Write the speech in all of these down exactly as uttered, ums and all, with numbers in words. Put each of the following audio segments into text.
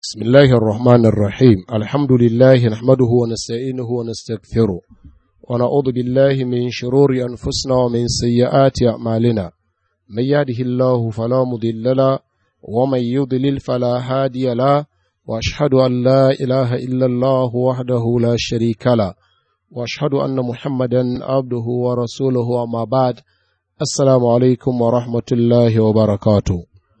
بسم الله الرحمن الرحيم الحمد لله نحمده ونستعينه ونستغفره ونعوذ بالله من شرور أنفسنا ومن سيئات أعمالنا من يهده الله فلا مضل له ومن يضلل فلا هادي له وأشهد أن لا إله إلا الله وحده لا شريك له وأشهد أن محمدا عبده ورسوله أما بعد السلام عليكم ورحمة الله وبركاته.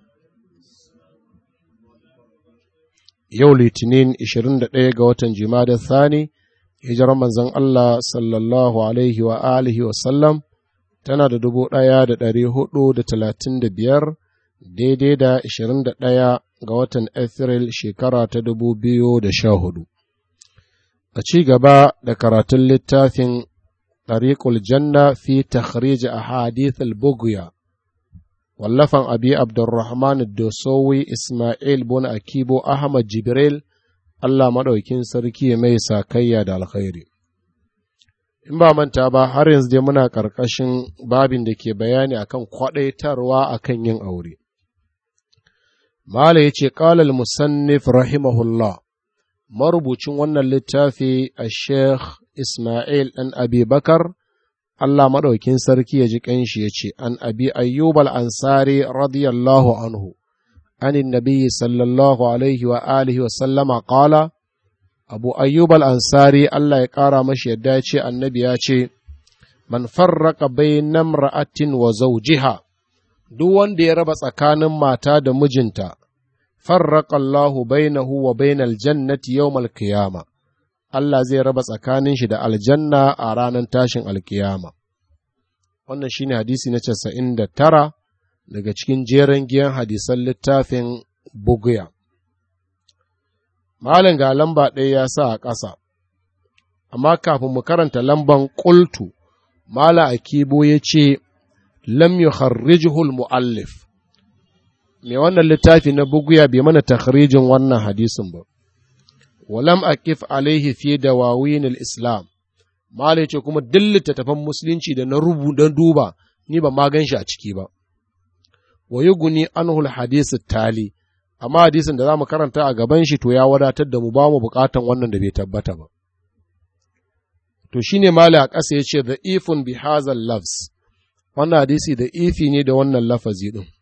Yau Litinin ishirin da ɗaya ga watan Jumada Thani, hijirar manzon Allah sallallahu Alaihi wa alihi wasallam tana da dubu ɗaya da ɗari hudu da talatin da biyar daidai da ishirin da ɗaya ga watan Afril shekara ta dubu biyu da sha hudu. A ci gaba da karatun littafin Tariqul Janna fi takhrij ahadith al-Bughya wallafan abi abdurrahman dosowi ismail bin akibo ahmad jibril Allah maɗaukin sarki mai sakayya da alkhairi. In ba manta ba har yanzu dai muna ƙarƙashin babin da ke bayani akan kwaɗaitarwa akan yin aure. Mala ya ce ƙalal musannif rahimahullah, marubucin wannan littafi a sheikh ismail ɗan abi bakar Allah maɗaukin sarki ya ji ƙanshi ya ce, An abi ayyubal ansari radiyallahu anhu, anin nabiyyi sallallahu alaihi wa alihi wa sallama ƙala, Abu ayyubal ansari Allah ya ƙara mashi yadda ya ce, annabi ya ce, Man farraka bainam ra'atin wa zawjiha, duk wanda ya raba tsakanin mata da mijinta, farraka Allahu bainahu wa bainal jannati yawmal qiyama. Allah zai raba tsakanin shi da aljanna a ranar tashin alkiyama. Wannan shi ne hadisi na casa'in da tara daga cikin jeren giyan hadisan littafin Bughya. Malin ga lamba ɗaya ya sa a ƙasa, amma kafin mu karanta lamban ƙultu, Mala Akibo ya ce, Lam yi harrijihul mu'allif. Mai wannan littafi na Bughya bai mana takhrijin wannan hadisin ba. walam akif alaihi fi dawawin al-islam malai ce kuma duk littattafan musulunci da na rubuta duba ni ba ma gan shi a ciki ba wa yuguni anhu al-hadith tali amma hadisin da zamu karanta a gaban shi to ya wadatar da mu ba mu bukatan wannan da bai tabbata ba. To shine malai a ƙasa yace da ifun bi hazal lafz, wannan hadisi da ifi ne da wannan lafazi din,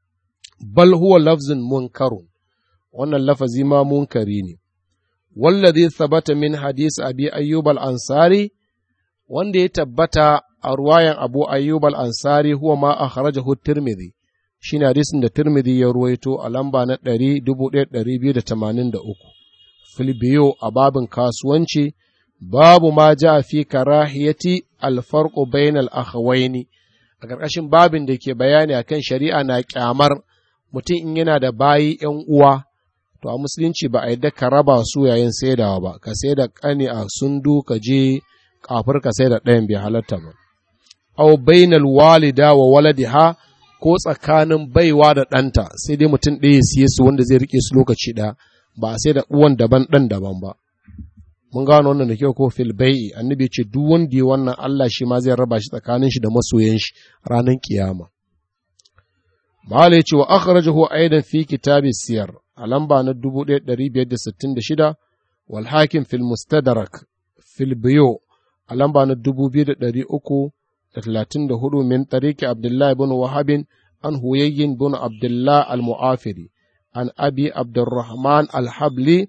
bal huwa lafzun munkarun, wannan lafazi ma munkari ne. Wallazi thabata min hadisi abi ayyub al-ansari, wanda ya tabbata a ruwayan abu ayyub al-ansari huwa ma akhrajahu tirmidhi, shine hadisin da tirmidhi ya ruwaito a lamba na ɗari biyu da tamanin da uku fil biyo a babin kasuwanci, babu ma ja fi karahiyati al-farqu bayna al-akhawaini, a ƙarƙashin babin da ke bayani akan shari'a na kyamar mutum in yana da bayi ƴan uwa, to a musulunci ba a yadda ka raba su yayin saidawa ba, ka sai da ƙani a sundu ka je kafir ka sai da ɗayan bai halatta ba. Au bainal walida wa waladiha, ko tsakanin baiwa da ɗanta, sai dai mutum ɗaya siye su wanda zai rike su lokaci ɗaya, ba a sai da uwan daban ɗan daban ba. Mun gano wannan da kyau ko fil bai'i, annabi ce duk wanda ya wannan Allah shi ma zai raba shi tsakanin shi da masoyan shi ranar kiyama. Mahala ya ce wa akhrajahu aidan fi kitabi siyar, a lamba na dubu ɗaya ɗari biyar da sittin da shida, wal hakim fil mustadrak fil biyo a lamba na dubu biyu da ɗari uku da talatin da hudu min tariki Abdullah bin Wahabin an huyayyin bin Abdullah al-Mu'afiri an abi Abdurrahman al-Habli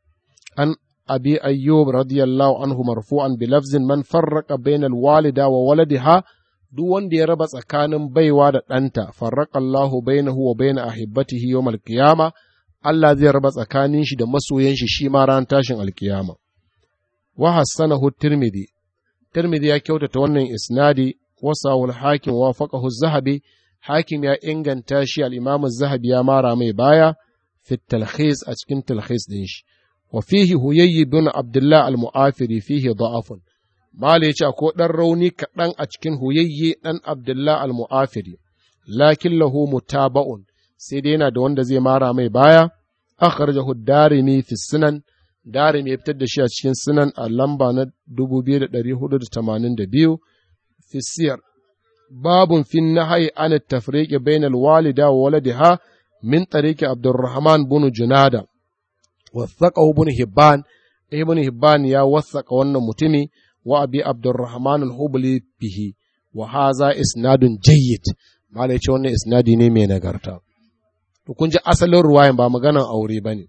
an abi Ayyub radiyallahu anhu marfu'an bi lafzin man farraqa bayna al-walida wa waladiha, duk wanda ya raba tsakanin baiwa da ɗanta, farraqa Allahu bainahu wa baina ahibbatihi yawmal qiyamah, Allah zai raba tsakanin shi da masoyan shi shi ma ran tashin alkiyama. Wa hassanahu Tirmidhi, Tirmidhi ya kyautata wannan isnadi, wasawul hakim wa faqahu zahabi, hakim ya inganta shi al-Imam zahabi ya mara mai baya fi talkhis a cikin talkhis din shi. Wa fihi Huyayy bin Abdullah al-Mu'afiri fihi da'afun. Mala yace ko dan rauni kaɗan a cikin Huyayy dan Abdullah al-Mu'afiri, lakin lahu mutaba'un, sai dai yana da wanda zai mara mai baya. Akhrajahu Darimi fi Sunan, Darimi ya fitar da shi a cikin Sunan a lamba na dubu biyu da ɗari hudu da tamanin da biyu, fi Siyar, babun fi nahyi an at-tafriq bayna al-walida wa waladiha min tariqi Abdurrahman bin Junada, wasaqahu ibn hibban ibn hibban ya wasaqa wannan mutumi wa abi abdurrahman al-hubli bihi wa haza isnadun jayyid malai ce wannan isnadi ne mai nagarta to kun ji asalin ruwayan ba maganan aure bane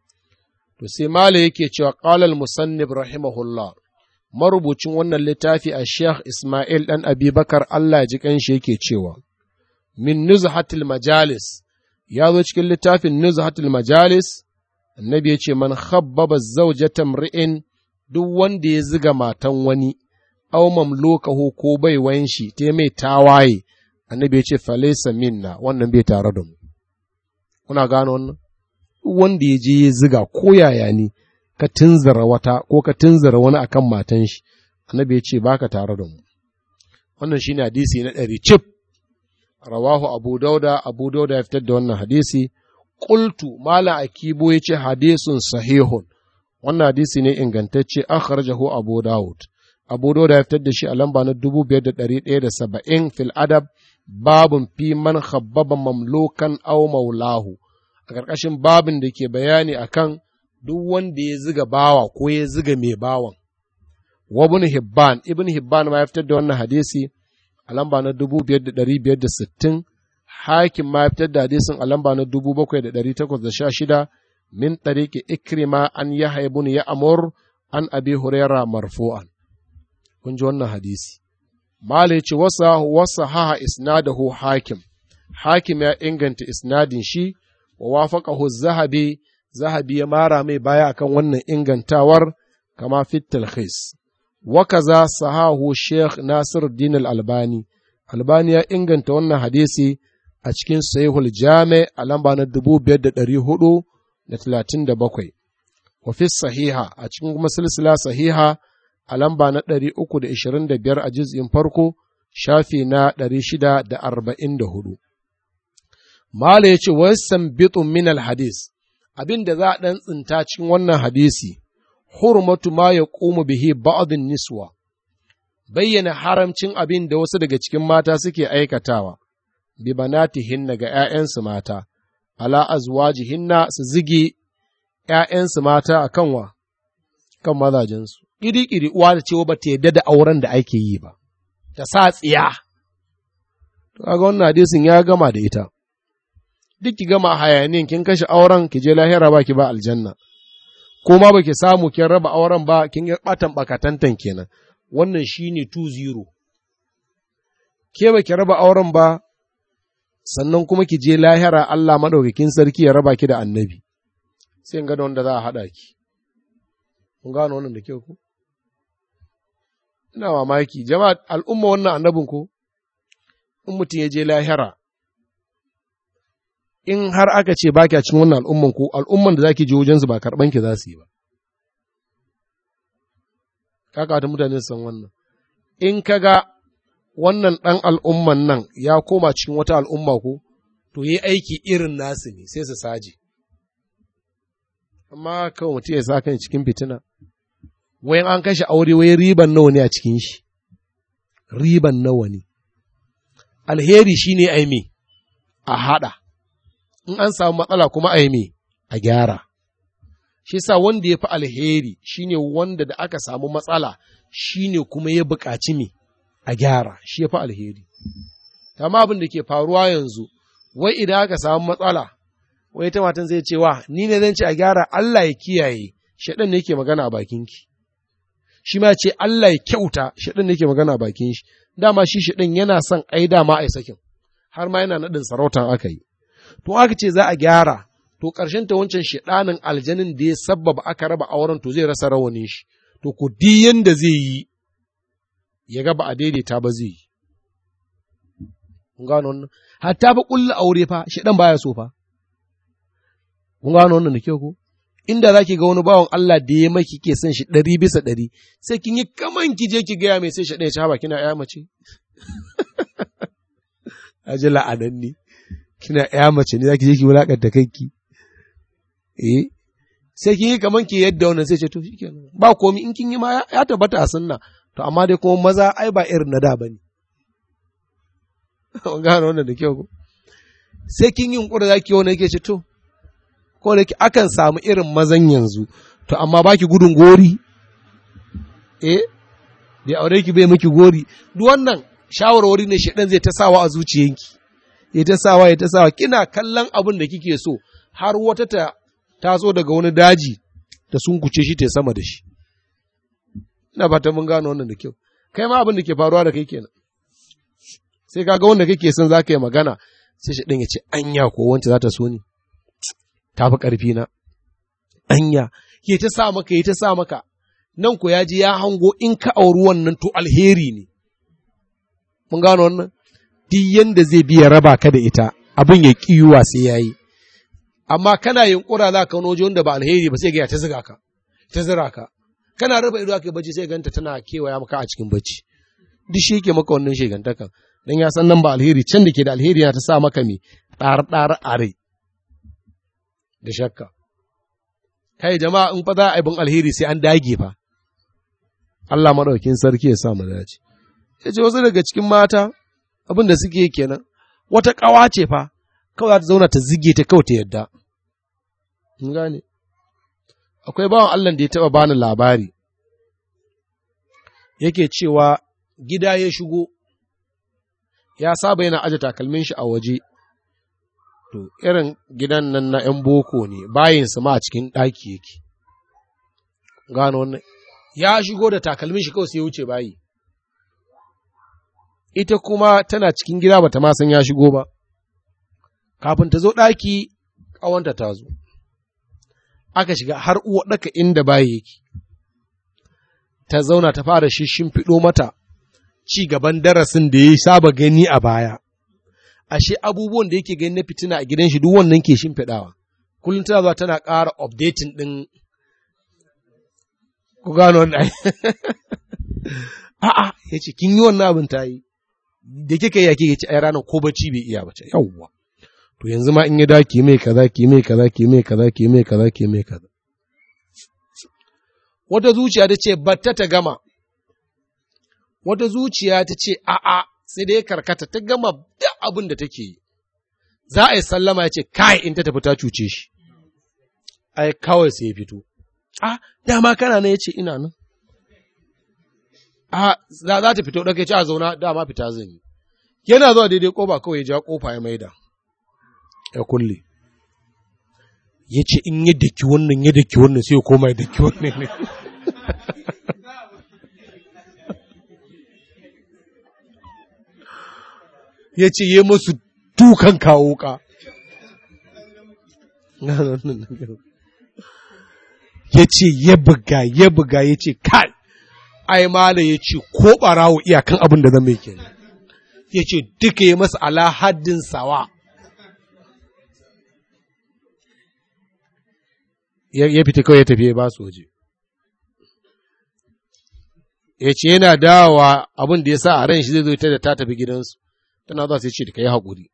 to sai malai yake cewa qala al-musannif rahimahullah marubucin wannan littafi a Sheikh Ismail dan Abubakar Allah ya ji kanshi yake cewa min nuzhatil majalis ya zo cikin littafin nuzhatil majalis annabi ya ce man khabbaba zawjata mri'in duk wanda ya ziga matan wani aw mamlukahu ko bai wanshi te mai tawaye annabi ya ce falaysa minna wannan bai tare da mu kuna gano wannan duk wanda ya je ya ziga ko yaya ne ka tunzara wata ko ka tunzara wani akan matan shi annabi ya ce baka tare da mu wannan shine hadisi na ɗari cif rawahu abu dauda abu dauda ya fitar da wannan hadisi qultu mala akibo yace hadisun sahihun wannan hadisi ne ingantacce akhrajahu abu daud abu dauda ya fitar da shi a lamba na dubu biyar da ɗari ɗaya da saba'in fil adab babun fi man khabbaba mamlukan aw maulahu a ƙarƙashin babin da ke bayani akan duk wanda ya ziga bawa ko ya ziga mai bawan. Wa ibn Hibban, ibn Hibban ma ya fitar da wannan hadisi a lamba na dubu biyar da ɗari biyar da sittin, Hakim ma ya fitar da hadisin a lamba na dubu bakwai da ɗari takwas da sha shida, min ɗariƙi Ikrima an Yahya ibn Ya'mur an Abi Huraira marfu'an. Kun ji wannan hadisi. Malai ce wasa wasa haha isnadahu Hakim. Hakim ya inganta isnadin shi wa wafaqahu Zahabi Zahabi ya mara mai baya akan wannan ingantawar kama fit talkhis wa kaza sahahu Sheikh Nasiruddin Al-Albani Albani ya inganta wannan hadisi a cikin Sahihul Jami' a lamba na dubu biyar da ɗari hudu da talatin da bakwai wa fi sahiha a cikin kuma silsila sahiha a lamba na ɗari uku da ishirin da biyar a juz'in farko shafi na ɗari shida da arba'in da hudu. Mala ya ce wasan bitun min al-hadis abin da za a ɗan tsinta cikin wannan hadisi, hurmatu ma ya ƙumu bihi ba'adun niswa, bayyana haramcin abin da wasu daga cikin mata suke aikatawa, bi banatihinna ga ’ya'yansu mata, ala azwajihinna su zige ’ya'yansu mata a kanwa, kan mazajensu. Ƙiri-ƙiri uwa da cewa ba ta yadda da auren da ake yi ba, ta sa tsiya. To, kaga wannan hadisin ya gama da ita. Duk ki gama hayaniyan kin kashe auren ki je lahira ba ki ba aljanna ko ma baki samu kin raba auren ba kin yi batan bakatantan kenan wannan shine two zero ke baki raba auren ba sannan kuma ki je lahira Allah madaukakin sarki ya raba ki da annabi sai ga da wanda za a hada ki kun gano wannan da kyau ko ina mamaki jama'a al'umma wannan annabin ko in mutum ya je lahira in har aka ce ba kya cin wannan al'umman ko al'umman da za ki je wajensu ba karɓan ki za su yi ba. Kaka ta mutane san wannan. In ka ga wannan ɗan al'umman nan ya koma cikin wata al'umma ko, to yi aiki irin nasu ne sai su saje. Amma kawai mutum ya sa kan cikin fitina. Wayan an kashe aure wai riban nawa ne a cikin shi. Riban nawa ne. Alheri shi ne ai me a haɗa. In an samu matsala kuma a yi me a gyara. Shi sa wanda ya fi alheri shi ne wanda da aka samu matsala shi ne kuma ya buƙaci me a gyara, shi ya fi alheri. Kama abin da ke faruwa yanzu, wai idan aka samu matsala, wai ta matan zai ce wa, ni ne zan ce a gyara Allah ya kiyaye, shaɗan ne yake magana a bakinki. Shi ma ce Allah ya kyauta, shaɗan ne yake magana a bakin shi. Dama shi shaɗan yana son ai dama ai sakin, har ma yana naɗin sarautan aka yi. To aka ce za a gyara, to ƙarshen ta wancan shaɗanin aljanin da ya sabbaba aka raba auren to zai rasa rawanin shi, to ku di yanda zai yi, ya ga ba a daidaita ba zai yi. Kun gano wannan? Hatta fa ƙulla aure fa, shaɗan baya so fa. Kun gano wannan da kyau ko? Inda za ki ga wani bawan Allah da ya maki ke son shi ɗari bisa ɗari, sai kin yi kaman ki je ki gaya mai sai shaɗan ya ci haba kina ’ya mace. Aji la'ananni. Kina ’ya mace ne za ki je ki wulaƙanta kanki, eh, sai kin yi kaman ki yadda wannan sai ce to shi kenan, ba komi in kin yi ma ya tabbata a sunna, to amma dai kuma maza ai ba irin na da ba ne. An gane wannan da kyau ko? Sai kin yi hukura za ki yi wannan yake ce to, ko da akan samu irin mazan yanzu, to amma baki gudun gori, eh, bai aure ki bai miki gori, duk wannan shawarwari ne shedan zai ta sawa a zuciyanki, ya ta sawa ya ta sawa, kina kallon abin da kike so, har wata ta taso daga wani daji ta sunkuce shi ta sama da shi. Ina fata mun gano wannan da kyau, kai ma abin da ke faruwa da kai kenan. Sai kaga wanda kake son za ka yi magana, sai shi ɗin ya ce, anya ko wance za ta so ni, ta fi ƙarfi na, anya, ke ta sa maka, ya ta sa maka, nan ko ya ji ya hango in ka auri wannan to alheri ne. Mun gano wannan? Duk yanda zai biya raba ka da ita, abin ya ƙiyuwa sai ya yi. Amma kana yunƙura za ka wani wanda ba alheri ba sai ga ya ta ziga ka, ta zira ka. Kana raba ido aka yi bacci sai ganta tana kewaya maka a cikin bacci. Duk shi ke maka wannan shegantakan. Dan ya san nan ba alheri, can da ke da alheri yana ta sa maka mai ɗar-ɗar a rai da shakka. Kai jama'a in fa za a bin alheri sai an dage fa. Allah maɗaukin sarki ya sa mu dace. Ya ce wasu daga cikin mata abin da suke kenan, wata ƙawa ce fa, kawai za ta zauna ta zige ta kawai ta yadda. In gane? Akwai bawan Allah da ya taɓa bani labari, yake cewa gida ya shigo, ya saba yana aje takalmin shi a waje, to irin gidan nan na ‘yan boko ne, bayinsa ma a cikin ɗaki yake. Gano wannan, ya shigo da takalmin shi kawai sai ya wuce bayi. Ita kuma tana cikin gida bata ma san ya shigo ba, kafin ta zo ɗaki ƙawanta ta zo. Aka shiga har uwa ɗaka inda bayi yake, ta zauna ta fara shimfiɗo mata ci gaban darasin da ya saba gani a baya. Ashe abubuwan da yake gani na fitina a gidan shi duk wannan ke shimfiɗawa. Kullum tana zuwa tana ƙara updating ɗin, ku gano wannan. A'a, ya ce, kin yi wannan abin ta yi, da kika yi yake ya ce, ai ranar ko bacci bai iya bace, yawwa. To yanzu ma in ya da ki mai kaza, ki mai kaza, ki mai kaza, ki mai kaza, ki mai kaza. Wata zuciya ta ce, batta ta gama. Wata zuciya ta ce, a'a, sai dai karkata ta gama da abin da take yi. Za a yi sallama ya ce, kai in ta tafi ta cuce shi. Ai, kawai sai ya fito. A, dama kana nan ya ce, ina nan. A, za ta fito, ɗauke ce a zauna, dama fita zan yi. Yana zuwa daidai ƙofa kawai ya ja ƙofa ya maida. Ya kulle. Ya ce, in ya daki wannan, ya daki wannan, sai ya koma ya daki wannan ne. Ya ce, ya masu dukan kawo ka. Ya ce, ya buga, ya buga, ya ce, kai, ai mala ya ce, ko ɓarawo iyakan abin da zama yake. Ya ce, duka ya masa ala haddin sawa. Ya fita kawai ya tafi ya ba su waje. Ya ce, yana dawowa abin da ya sa a ran shi zai zo ta da ta tafi gidansu. Tana za su ce, ka yi haƙuri.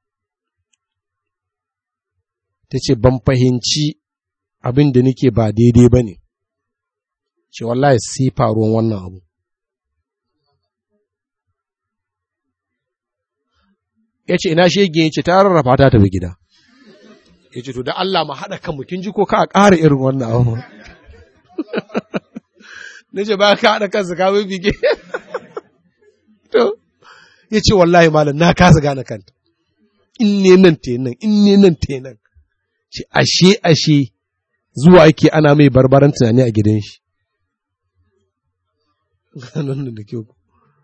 Ta ce, ban fahimci abin da nake ba daidai ba ne. Ce, wallahi sai faruwan wannan abu. Ya ce, ina shege ya ce, ta rarrafa ta tafi gida. Ya ce, to da Allah ma haɗa kan kin ji ko ka a ƙara irin wannan abu. Na ce, ba ka haɗa kansu ka bai bige. To, ya ce, wallahi malam na kasa gane kanta. In ne nan te nan, in ne nan te nan. Ce, ashe, ashe, zuwa ake ana mai barbaran tunani a gidan shi. Ganon da kyau.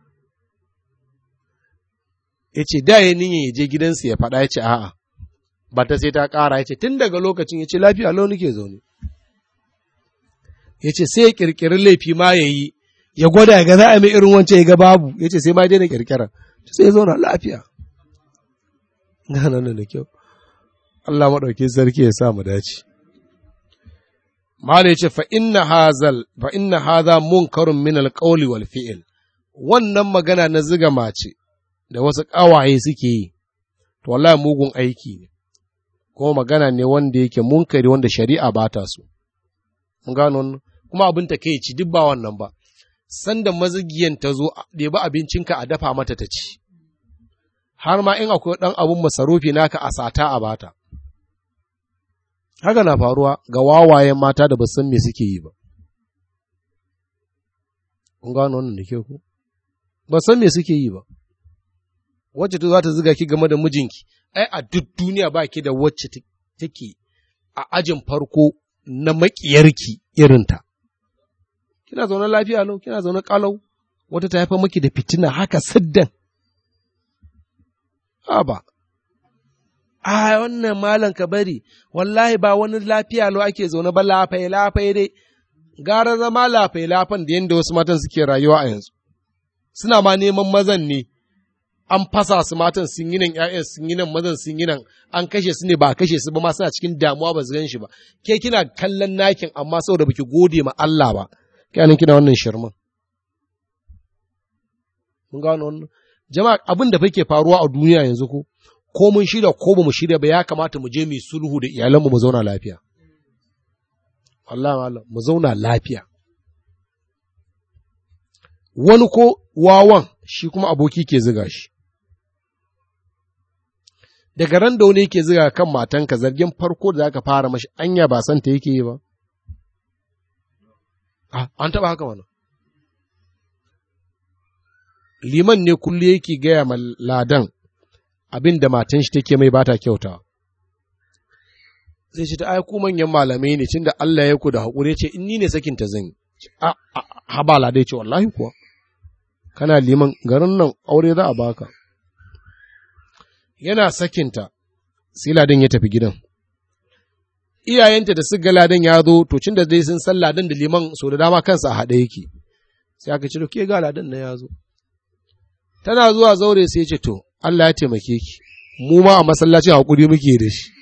Ya ce, da ya niyan ya je gidansa ya faɗa ya ce, a'a. Ba ta sai ta ƙara ya ce, tun daga lokacin ya ce, lafiya lau nake zaune. Ya ce, sai ya ƙirƙiri laifi ma ya yi, ya gwada ya ga za a mai irin wancan ya ga babu, ya ce, sai ma daina ƙirƙira, sai ya zauna lafiya. Ganon da kyau. Allah maɗauki sarki ya sa mu dace. Mala ya ce, fa inna hazal, fa inna haza munkarun min alƙawli wal fi'il. Wannan magana na ziga mace da wasu ƙawaye suke yi, to wallahi mugun aiki ne. Kuma magana ne wanda yake munkari wanda shari'a ba ta so. Mun gano wannan? Kuma abin ta kai ci duk ba wannan ba. Sanda mazigiyan ta zo, ɗebi abincinka a dafa mata ta ci. Har ma in akwai ɗan abun masarufi naka a sata a bata. haka na faruwa ga wawayen mata da ba san me suke yi ba. Kun gano wannan da ke ku? Ba san me suke yi ba. Wacce ta za ta ziga ki game da mijinki, ai a duk duniya ba ki da wacce take a ajin farko na maƙiyarki irinta. Kina zaune lafiya lau, kina zaune ƙalau, wata ta haifa maki da fitina haka siddan. Ha ba. A wannan malam ka bari, wallahi ba wani lafiya lau ake zaune ba lafai lafai dai, gara zama lafai lafan da yadda wasu matan suke rayuwa a yanzu. Suna ma neman mazan ne, an fasa su matan sun yi nan ‘ya'yan sun yi nan mazan sun yi nan, an kashe su ne ba a kashe su ba ma suna cikin damuwa ba su gan shi ba. Ke kina kallon nakin amma saboda baki gode ma Allah ba, kyanin kina wannan shirman. Mun gano wannan? Jama'a abin da fake faruwa a duniya yanzu ko, ko mun shirya ko ba mu shirya ba ya kamata mu je mu sulhu da iyalanmu mu zauna lafiya. Allah Allah mu zauna lafiya. Wani ko wawan shi kuma aboki ke ziga shi. Daga ran da wani yake ziga kan matanka zargin farko da zaka fara mashi anya ba san ta yake yi ba. Ah, an taba haka wannan. Liman ne kulle yake gaya ma ladan abin da matan shi take mai bata kyauta. Sai shi ta ai ku manyan malamai ne tunda Allah ya ku da hakuri ce in ni ne sakin ta zan yi. A haba ladai ce wallahi kuwa. Kana liman garin nan aure za a baka. Yana sakinta, sai ladan ya tafi gidan. Iyayenta da su ga ladan ya zo, to cin da dai sun san ladan da liman so da dama kansa a haɗe yake. Sai aka ce, ke ga ladan na ya zo. Tana zuwa zaure sai ce, to, Allah ya taimake ki, mu ma a masallacin haƙuri muke da shi.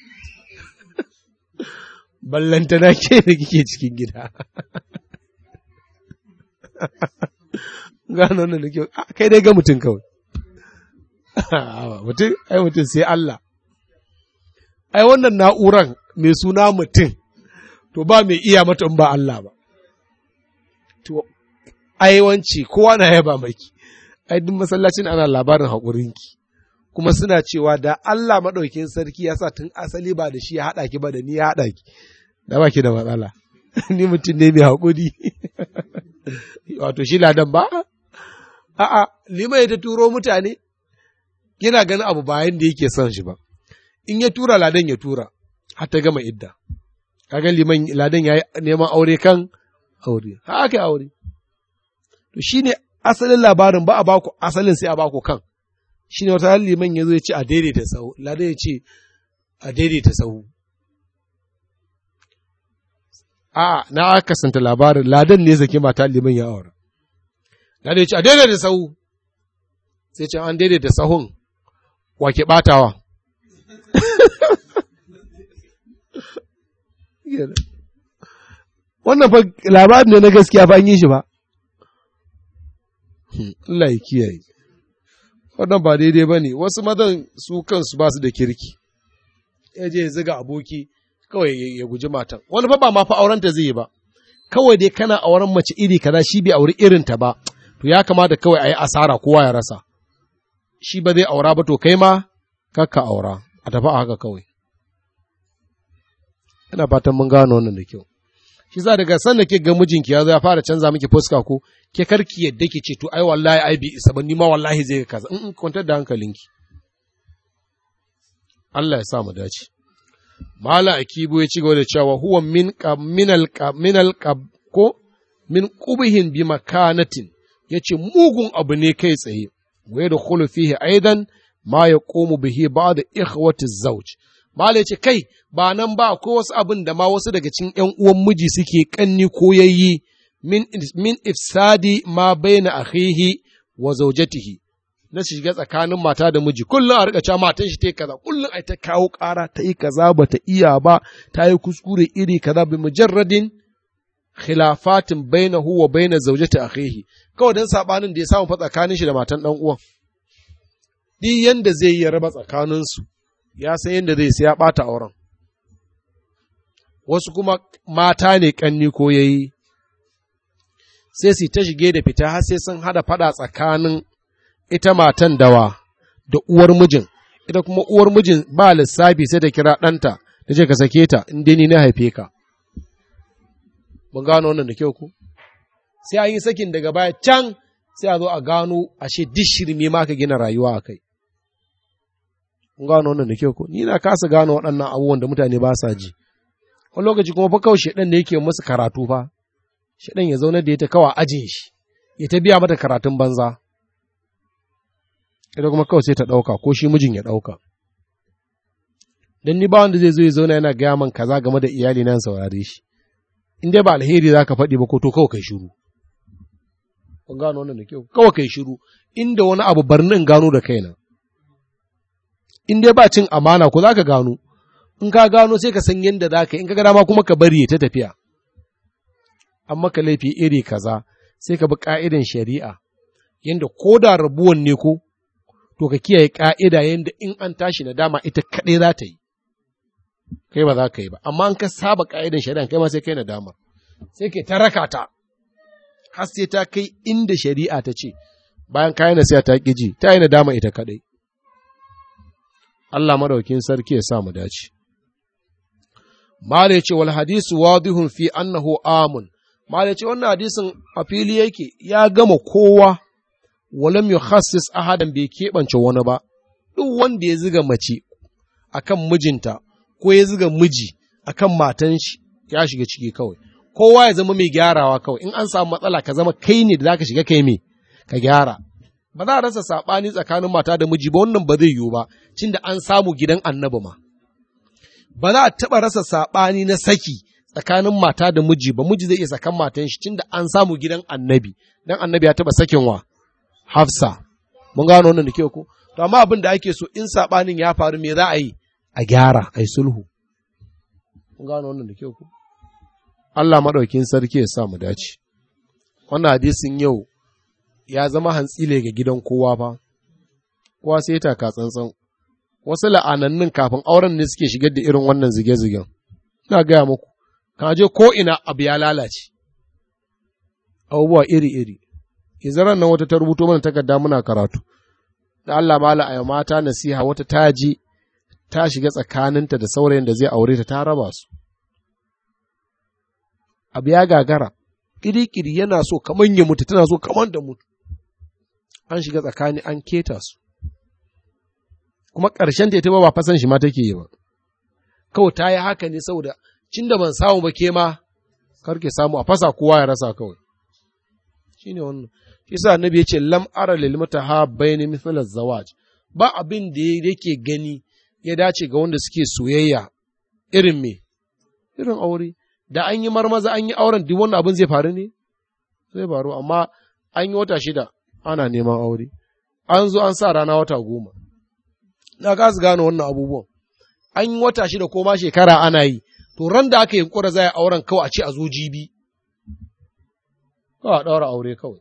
Ballantana ke da kike cikin gida. Gano nan da kyau, kai dai ga mutum kawai. Mutum, ai mutum sai Allah. Ai wannan na'uran mai suna mutum, to ba mai iya mata in ba Allah ba. To, aiwanci kowa na yaba maki, ai duk masallacin ana labarin haƙurinki, kuma suna cewa da Allah maɗaukin sarki ya sa tun asali ba da shi ya haɗa ki ba da ni ya haɗa ki, da ba ki da matsala. Ni mutum ne mai haƙuri. Wato shi ladan ba? A'a, lima ya ta turo mutane, yana ganin abu bayan da yake son shi ba. In ya tura ladan ya tura, har ta gama idda. Kaga liman ladan ya yi neman aure kan aure, haka aure. To shi ne asalin labarin ba a baku asalin sai a baku kan. Shi ne wata liman ya zo ya ce a daidaita sahu, ladan ya ce a daidaita sahu. A na aka santa labarin ladan ne zaki mata liman ya aure. Ladan ya ce a daidaita sahu, sai ce an daidaita sahun wake ɓatawa. Wannan fa labarin ne na gaskiya fa an yi shi ba. Allah ya kiyaye. Wannan ba daidai ba ne, wasu mazan su kansu ba su da kirki. Ya je ya ziga aboki kawai ya guji matan. Wani fa ba ma fa aurenta zai yi ba. Kawai dai kana auren mace iri kaza shi bai auri irinta ba. To ya kamata kawai a yi asara kowa ya rasa. Shi ba zai aura ba to kai ma kakka aura a tafi a haka kawai. Ina fatan mun gano wannan da kyau. Shi za daga san da ke ga mijinki ya zo ya fara canza miki fuska ko ke karki yadda ke ce to ai wallahi ai bi isa ba ni ma wallahi zai kaza in kwantar da hankalinki. Allah ya sa mu dace. Mala Akibu ya ci gaba da cewa huwa min minal minal ko min qubihin bi makanatin yace mugun abu ne kai tsaye. ويدخل فيه أيضا ما يقوم به بعض إخوة الزوج Mala ce kai ba nan ba ko wasu abin da ma wasu daga cikin ‘yan uwan miji suke kanni ko yayi min, min ifsadi ma baina akhihi wa zaujatihi na shiga tsakanin mata da miji kullum a rika cewa matan shi ta yi kaza kullum ai ta kawo ƙara ta yi kaza ba ta iya ba ta yi kuskure iri kaza bi mujarradin khilafatin bainahu wa baina zaujati akhihi kawai dan sabanin da ya samu fa tsakanin shi da matan dan uwan duk yanda zai yi raba tsakanin su ya san yanda zai sai ya bata auren wasu kuma mata ne kanni ko yayi sai su ta shige da fita har sai sun hada fada tsakanin ita matan dawa da uwar mijin ita kuma uwar mijin ba lissafi sai ta kira ɗanta ta ce ka sake ta in dai ni na haife ka. Mun gano wannan da kyau ko? Sai an yi sakin daga baya can sai a zo a gano ashe duk shirme ma ka gina rayuwa a kai. Mun gano wannan da kyau ko? Ni na kasa gano waɗannan abubuwan da mutane ba sa ji. Wani lokaci kuma fa kawai shedan da yake musu karatu fa. Shedan ya zauna da ya ta kawa ajin shi. Ya ta biya mata karatun banza. Ita kuma kawai sai ta ɗauka ko shi mijin ya ɗauka. Dan ni ba wanda zai zo ya zauna yana gaya man kaza game da iyali na saurare shi. In dai ba alheri za ka faɗi ba ko to kawai kai shiru. Kun gano wannan da kyau, kawai kai shiru, inda wani abu barni in gano da kaina. In dai ba cin amana ko za ka gano, in ka gano sai ka san yadda za ka yi, in ka ga dama kuma ka bari ta tafiya. An maka laifi iri kaza, sai ka bi ƙa'idan shari'a, yadda ko da rabuwan ne ko, to ka kiyaye ƙa'ida yadda in an tashi na dama ita kaɗai za ta yi. Kai ba za ka yi ba, amma in ka saba ƙa'idan shari'a kai ma sai kai na dama, sai ke ta raka ta. Har sai ta kai inda shari'a ta ce, bayan kayan nasiya ta ƙiji, ta yi nadama ita kaɗai. Allah madaukin sarki ya sa mu dace. Mala ya ce, wal hadisu wadihun fi annahu amun. Mala ya ce, wannan hadisin a fili yake, ya gama kowa, walam yu khassis ahadan bai keɓance wani ba. Duk wanda ya ziga mace akan mijinta, ko ya ziga miji akan matan shi, ya shiga ciki kawai. Kowa ya zama mai gyarawa kawai, in an samu matsala ka zama kai ne da za ka shiga kai me, ka gyara. Ba za a rasa saɓani tsakanin mata da miji ba, wannan ba zai yiwu ba, cin da an samu gidan annabi ma. Ba za a taɓa rasa saɓani na saki tsakanin mata da miji ba, miji zai iya sakan matan shi, cin da an samu gidan annabi, dan annabi ya taɓa sakin wa Hafsa. Mun gano wannan da kyau ko? To amma abin da ake so in saɓanin ya faru me za a yi? A gyara, a yi sulhu. Mun gano wannan da kyau ko? Allah maɗaukin sarki ya sa mu dace. Wannan hadisin yau ya zama hantsile ga gidan kowa fa, kowa sai ta ka tsantsan. Wasu la'anannin kafin auren ne suke shigar da irin wannan zige-zigen. Ina gaya muku, ka je ko ina abu ya lalace. Abubuwa iri-iri. Izaran nan wata ta rubuto mana takarda muna karatu. Da Allah mala a mata nasiha wata ta ji ta shiga tsakaninta da saurayin da zai aure ta ta raba su. Abu ya gagara, ƙiri-ƙiri yana so kaman ya mutu, tana so kaman da mutu. An shiga tsakani an keta su. Kuma ƙarshen ta ita ba fasan shi ma take yi ba. Kawai ta yi haka ne saboda cin da ban samu ba ke ma, karke samu a fasa kowa ya rasa kawai. Shi ne wannan. Shi sa annabi ya ce, lam ara lil mutahabbaini mithla zawaj. Ba abin da yake gani ya dace ga wanda suke soyayya irin me? Irin aure. Da an yi marmaza an yi auren duk wannan abin zai faru ne? Zai faru, amma an yi wata shida ana neman aure. An zo an sa rana wata goma. Na gasu gano wannan abubuwan. An yi wata shida ko ma shekara ana yi, to ran da aka yi kura za a auren kawai a ce a zo jibi. Kawai a ɗaura aure kawai.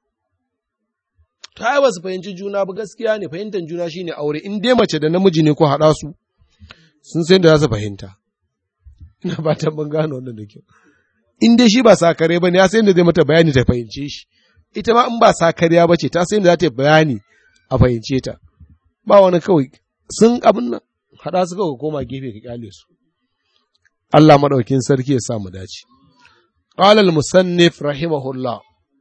Ta yi ba su fahimci juna ba gaskiya ne, fahimtar juna shine aure, in dai mace da namiji ne ko haɗa su, sun san da za su fahimta. Ina ba ta mun gano wannan da kyau. In dai shi ba sakare ba ne, ya san da zai mata bayani ta fahimce shi. Ita ma in ba sakariya ba ce, ta san da za ta bayani a fahimce ta. Ba wani kawai, sun abin nan, haɗa su kawai koma gefe ka kyale su. Allah maɗaukin sarki ya sa mu dace. Qala al-musannif rahimahullah.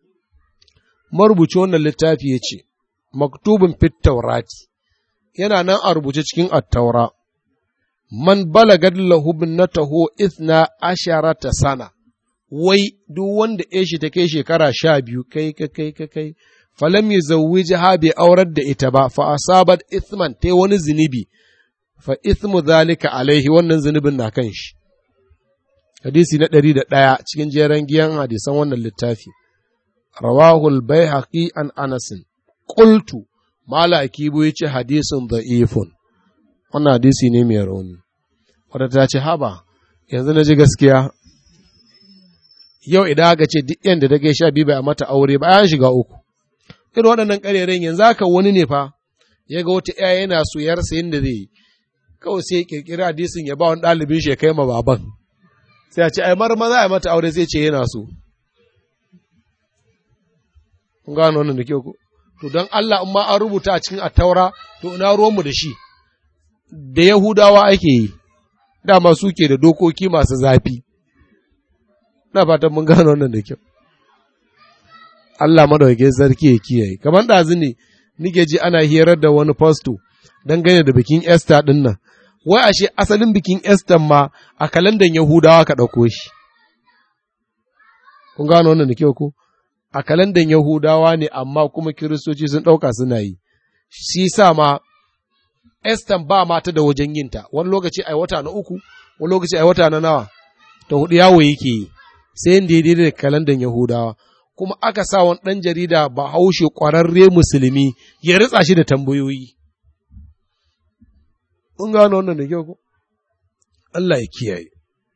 Marubuci wannan littafi ya ce, maktubun fit taurati, yana nan a rubuce cikin attaura, man balagad lahu ibnatahu ithna asharata sana, wai duk wanda ya shi ta kai shekara sha biyu kai kai kai kai kai, falam yuzawwijha bai aurar da ita ba, fa asabat ithman tai wani zunubi, fa ithmu zalika alaihi wannan zunubin na kan shi. Hadisi na ɗari da ɗaya cikin jeren giyan hadisan wannan littafi. Rawahul Baihaqi an Anasin, qultu mala akibu yace hadisin da'ifun. Wannan hadisi ne mai rauni. Wadda ta ce haba, yanzu na ji gaskiya. Yau idan aka ce duk yanda da kai sha biyu bai mata aure ba an shiga uku. Irin waɗannan ƙarerayen yanzu haka wani ne fa ya ga wata ƴa yana so yarsa yanda zai yi. Kawai sai ya ƙirƙiri hadisin ya ba wani ɗalibin shi ya kai ma baban. Sai a ce ai mar maza a mata aure zai ce yana so. Kun gano wannan da kyau ko? To don Allah in ma an rubuta a cikin attaura to ina ruwanmu da shi. Da Yahudawa ake yi. dama suke da dokoki masu zafi. Na fatan mun gano wannan da kyau. Allah madaukakin sarki ya kiyaye. Kamar ɗazu ne nike ji ana hirar da wani fasto dangane da bikin Esther ɗin nan. Wai ashe asalin bikin Esther ma a kalandan Yahudawa ka ɗauko shi. Kun gano wannan da kyau ko? A kalandan Yahudawa ne amma kuma Kiristoci sun ɗauka suna yi. Shi sa ma Esther ba mata da wajen yinta, wani lokaci ai wata na uku, wani lokaci ai wata na nawa, ta hudu yawo yake yi, sai yin daidai da kalandan Yahudawa. Kuma aka sa wani ɗan jarida ba haushe ƙwararre musulmi ya ritsa shi da tambayoyi. Kun gano wannan da kyau ko? Allah ya kiyaye.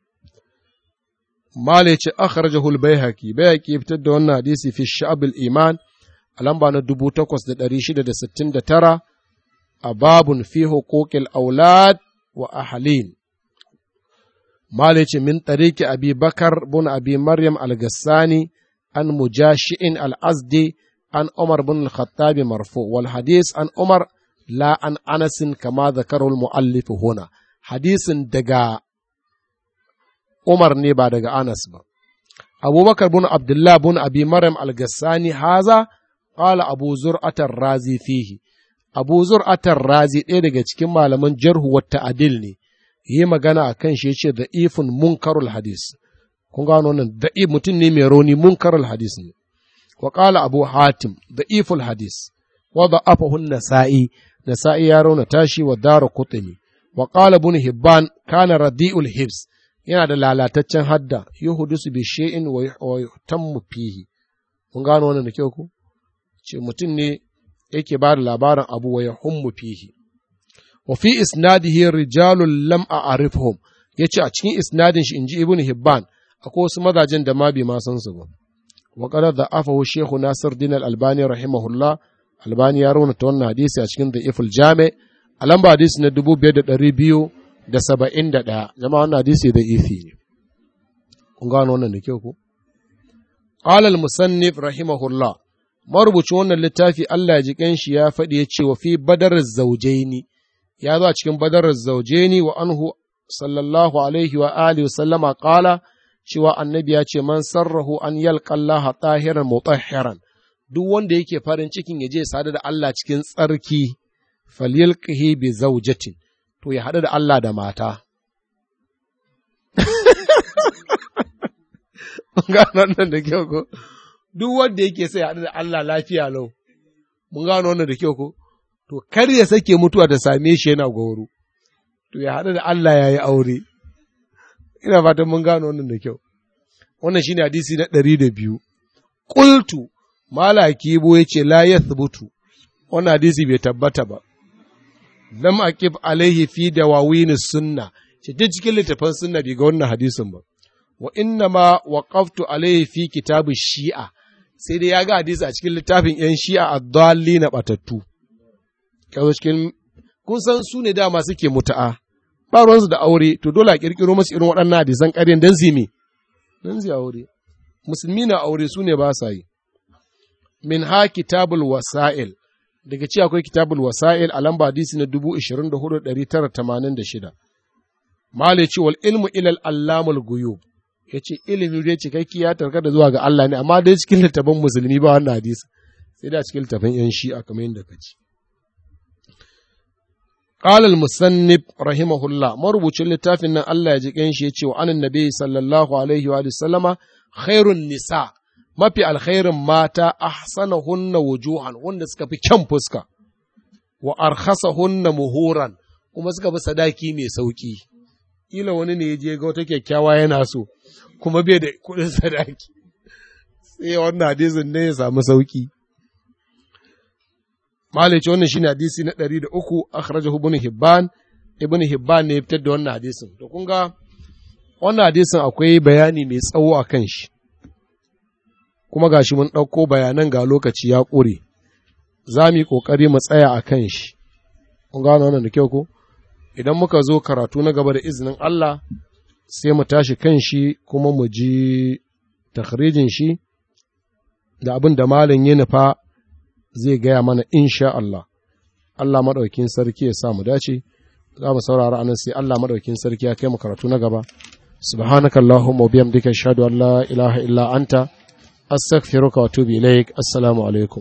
Mala ce akhrajahu al-Baihaqi, Baihaqi fitar da wannan hadisi fi Sha'ab al-Iman a lamba na dubu takwas da ɗari shida da sittin da tara a babun fi huquqil aulad wa ahlin. Mala ce min tariqi Abi Bakar bin Abi Maryam al-Gassani an Mujashi'in al-Azdi an Umar bin al-Khattab marfu wal hadis an Umar la an Anas kama dhakarahu al-muallif huna. Hadisin daga Umar ne ba daga Anas ba. Abubakar bin Abdullah bin Abi Maryam al-Gassani haza qala Abu Zur'atar Razi fihi. Abu Zur'atar Razi ɗaya daga cikin malaman jarhu wa ta'dil ne. Yi magana akan shi yace da ifun munkarul hadis. Kun gano wannan da mutum ne mai rauni munkarul hadis ne. Wa qala Abu Hatim da iful hadis. Wa da'afahu an-Nasa'i, Nasa'i ya rauna tashi wa Daraqutni. Wa qala Ibn Hibban kana radi'ul hibs. Yana da lalataccen hadda, yuhudisu bi shay'in wa yuhtammu fihi. Mun gano wannan da kyau ku? Ce mutum ne yake ba da labarin abu wa yahummu fihi. Wa fi isnadihi rijalun lam a'rifhum. Yace a cikin isnadin shi inji Ibn Hibban akwai wasu mazajen da ma bai ma san su ba. Wa qad da'afahu Sheikh Nasiruddin Al-Albani rahimahullah. Albani ya raunata wannan hadisi a cikin Da'iful Jami' a lamba hadisi na dubu biyar da ɗari biyu da saba'in da ɗaya, jama'a wannan hadisi da ifi ne. Kun gano wannan da kyau ku? Alal musannif rahimahullah, marubucin wannan littafi Allah ya ji kanshi ya faɗi ya ce wa fi badar zaujaini, ya zo a cikin badar zaujaini wa anhu sallallahu alaihi wa alihi wa sallama qala cewa annabi ya ce man sarrahu an yalqa Allah tahiran mutahhiran, duk wanda yake farin cikin ya je sadu da Allah cikin tsarki falyalqihi bi zawjatin, to ya haɗu da Allah da mata. Gano wannan da kyau ko? Duk wanda yake sai haɗu da Allah lafiya lau, mun gano wannan da kyau ko? To, kar ya sake mutuwa da same shi yana goro, to ya haɗu da Allah ya yi aure. Ina fatan mun gano wannan da kyau. Wannan shi ne hadisi na ɗari da biyu. Ƙultu, malaki bo ya ce la ya wannan hadisi bai tabbata ba. Lam aqib alaihi fi dawawin sunna, ce duk cikin littafin sunna bai ga wannan hadisin ba. Wa inna ma waqaftu alaihi fi kitabu shi'a, sai dai ya ga hadisi a cikin littafin yan shi'a ad-dalli na batattu. Kazo cikin kun san su ne dama suke muta'a, ba ruwansu da aure, to dole a kirkiro masu irin waɗannan hadisan ƙaryan dan zimi, dan zai aure. Musulmi na aure su ne ba sa yi. Min ha kitabul wasa'il, daga ci akwai kitabul wasa'il a lamba hadisi na dubu ishirin da hudu ɗari tara tamanin da shida. Mala ce wal ilmu ilal allamul guyub, ya ce ilimi dai cikakki ya tarka da zuwa ga Allah ne, amma dai cikin littafin musulmi ba wannan hadisi, sai da cikin littafin ‘yan shi'a kamar yadda ka ci. قال المصنف رحمه الله مربوط littafin nan Allah ya ji kanshi ya ce wa anan nabi sallallahu alaihi wa sallama khairun nisa, mafi alkhairin mata ahsanahunna wujuhan, wanda suka fi kyan fuska, wa arkhasahunna muhuran, kuma suka fi sadaki mai sauki. Ila wani ne ya je ga wata kyakkyawa yana so kuma bai da kuɗin sadaki, sai wannan hadisin ne ya samu sauki. Malai ce wannan shine hadisi na ɗari da uku, akhrajahu ibn Hibban, ibn Hibban ne ya fitar da wannan hadisin. To kun ga wannan hadisin akwai bayani mai tsawo a kan shi, kuma gashi mun ɗauko bayanan ga lokaci ya ƙure, za mu yi ƙoƙari mu tsaya a kan shi. Kun gano wannan da kyau ko? Idan muka zo karatu na gaba da izinin Allah, sai mu tashi kan shi kuma mu ji takhrijin shi da abin da malam ya nufa zai gaya mana insha Allah. Allah maɗaukin sarki ya sa mu dace, za mu saurara anan sai Allah madaukin sarki ya kai mu karatu na gaba subhanakallahumma wa bihamdika ashhadu an la ilaha illa anta astaghfiruka wa atubu ilaik assalamu alaikum